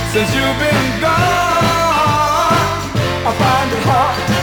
Since you've been gone, I find it hard